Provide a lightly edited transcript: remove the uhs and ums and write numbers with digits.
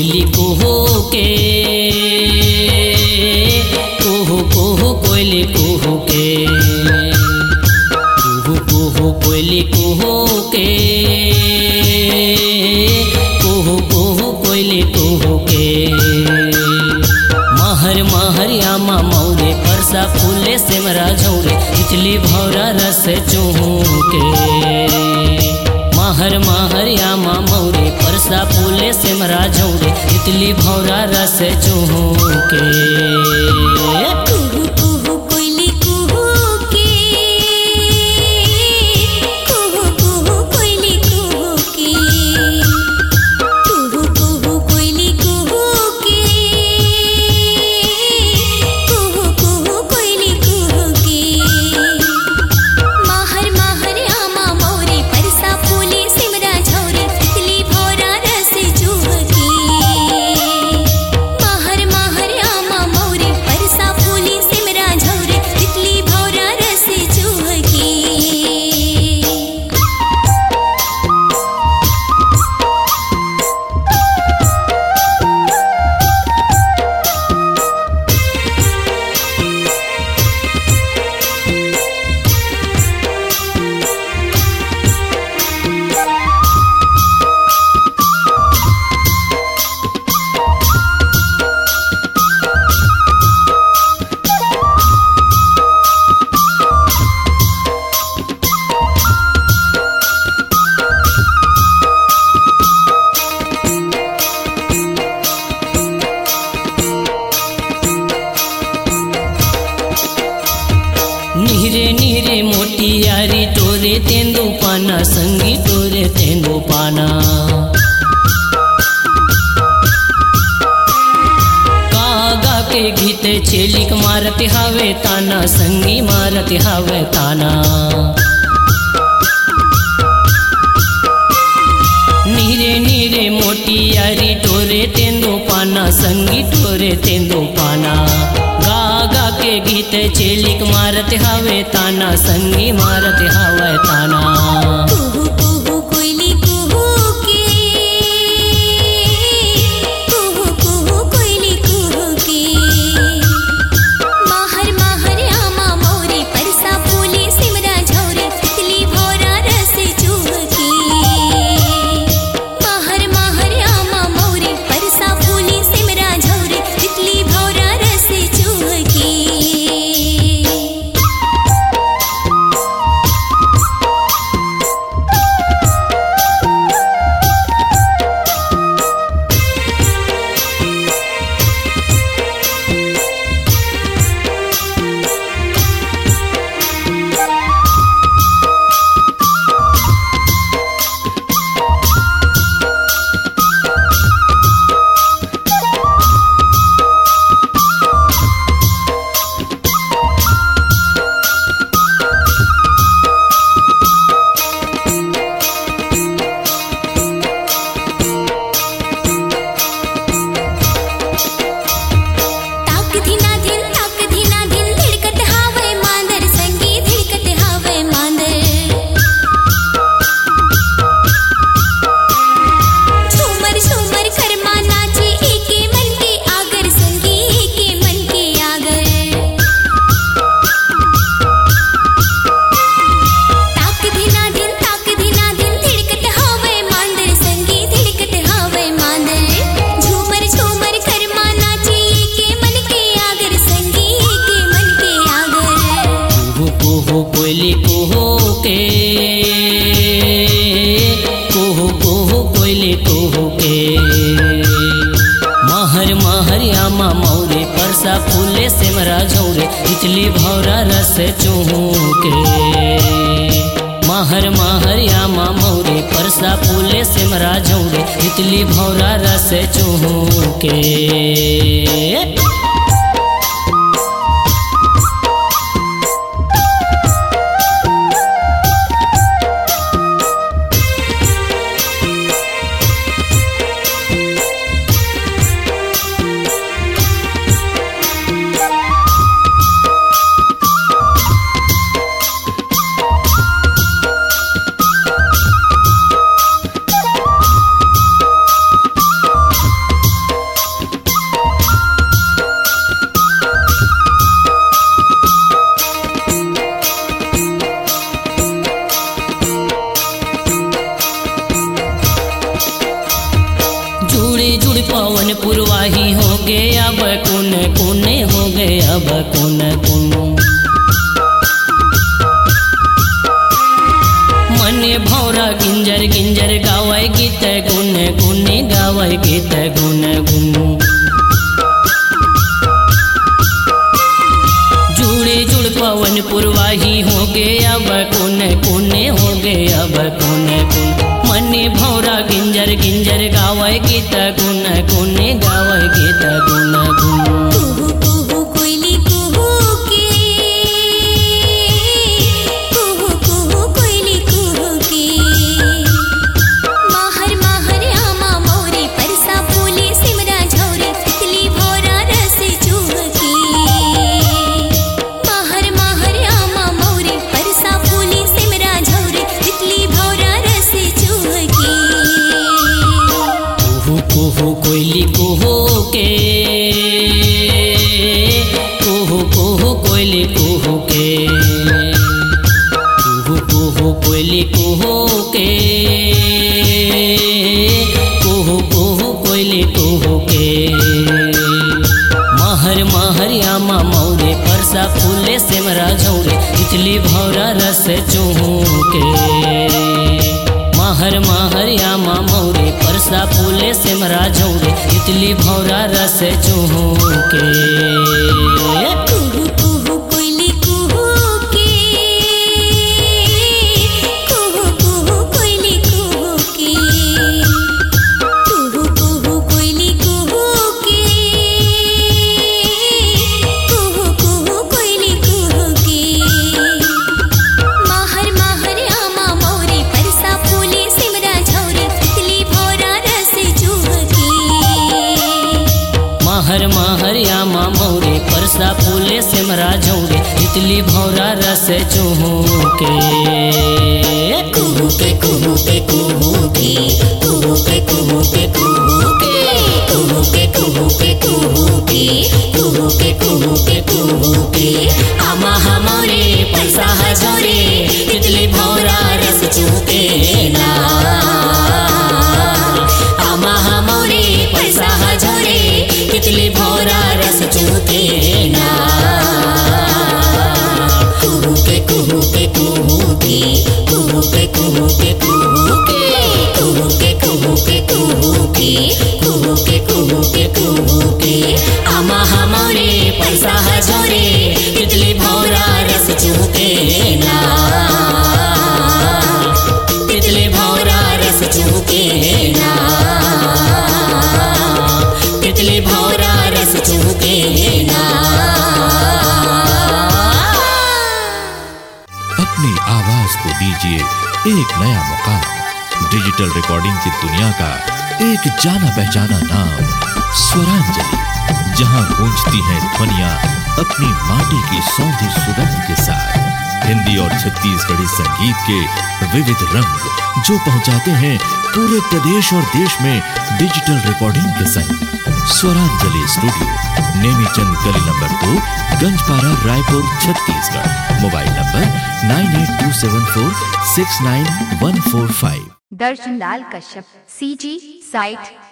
कोयली कुहू के, कुहू कुहू कोयली कुहू के, कुहू कुहू कोयली कुहू के, कुहू कुहू कोयली कुहू के। महर महर यामा मौरे परसा फूले सिमरा झौरे, तितली भौरा रस चूहू के। महर महर यामा मौरे परसा फूले सिमरा झौरे, तितली भौरा रस चूहू के। नीरे नीरे मोटियारी टोरे तेंदू पाना, संगी टोरे तेंदू पाना। कागा के गीते छेलिक मारत हावे ताना, संगी मारत हावे ताना। नीरे नीरे मोटियारी टोरे तेंदू पाना, संगी टोरे तेंदू पाना। गागा के गीत चेलिक मारत हावे ताना, संगी मारत हावे ताना। कुहू कुहू कोयली कुहू के, कुहू कुहू कोयली कुहू के। महर महर यामा मौरे परसा फूले सिमरा झौरे, तितली भौरा रस चूह के। महर महर यामा मौरे परसा फूले सिमरा झौरे, तितली भौरा रस चूह के। कोयली कुहू के, कुहू कुहू कोयली कुहू के। महर महर यामा मौरे परसा फूले सिमरा झौरे, तितली भौरा रस चूहू के। महर महर यामा मौरे परसा फूले सिमरा झौरे, तितली भौरा रस चूहू के। पवन पुरवाही हो गए अब कुन कुने हो गए अब कुन कुन। मने भौरा गिंजर गिंजर गावे गीत गुन गुने गावे गीत गुन गुन। जुड़े जुड़ पवन पुरवाही हो गए अब कुन कुने हो गए अब कुन कुन। मने भौरा गिंजर गिंजर गावे गीत गुन गुने गावे गीत गुन गुन। कुहू कुहू कोयली कुहू के, कुहू कुहू कोयली कुहू के। माहर माहर आमा मोरे परसा फूले सिमरा झौरे तितली भौरा रस चूह के। माहर माहर आमा मोरे परसा फूले सिमरा झौरे तितली भौरा रस चूह के। कुहू कुहू कोयली कुहू के, कुहू कुहू कोयली कुहू के। कुहू कुहू कोयली कुहू के, कुहू कुहू कोयली कुहू के। महर महर आमा मौरे परसा फूले सिमरा झौरे तितली भौरा रस चूहू के। महर महर आमा मौरे परसा फूले सिमरा झौरे तितली भौरा रस चूहू के। कुहू कुहू कोयली कुहू के, कुहू कुहू कोयली कुहू के। कुहू कुहू कोयली कुहू के, कुहू कुहू कोयली कुहू के। माहर माहर आमा मोरे परसा फूले सिमरा झौरे तितली भौरा रस चूह के। महर महर आमा मौरे परसा फूले सिमरा झौरे तितली भौरा रस चूहू के। कुहू के कुहू के कुहू के, कुहू के कुहू के कुहू के। कुहू के कुहू के कुहू के, कुहू के कुहू के कुहू के। आमा हमरे परसा झौरे तितली भौरा रस चूह के ना। आमा हमरे परसा झौरे तितली भौरा रस चूह के ना। कुहू के कुहू के कुहू के, कुहू के कुहू के कुहू के। कुहू के कुहू के कुहू के, कुहू के कुहू के कुहू के। आमा हमरे परसा झौरे तितली भौरा रस चूह के ना। तितली भौरा रस चूह के ना। तितली भौरा रस चूह के ना। अपनी आवाज को दीजिए एक नया मुकाम। डिजिटल रिकॉर्डिंग की दुनिया का एक जाना पहचाना नाम स्वरांजलि, जहां गूंजती हैं ध्वनियां अपनी माटी की सौंधी सुगंध के साथ। हिंदी और छत्तीसगढ़ी संगीत के विविध रंग जो पहुंचाते हैं पूरे प्रदेश और देश में डिजिटल रिकॉर्डिंग के संग। स्वरांजलि स्टूडियो, नेमीचंद गली number 2, Ganjpara, Raipur, Chhattisgarh. Mobile number 9827469145। Darshan लाल कश्यप, CG साइट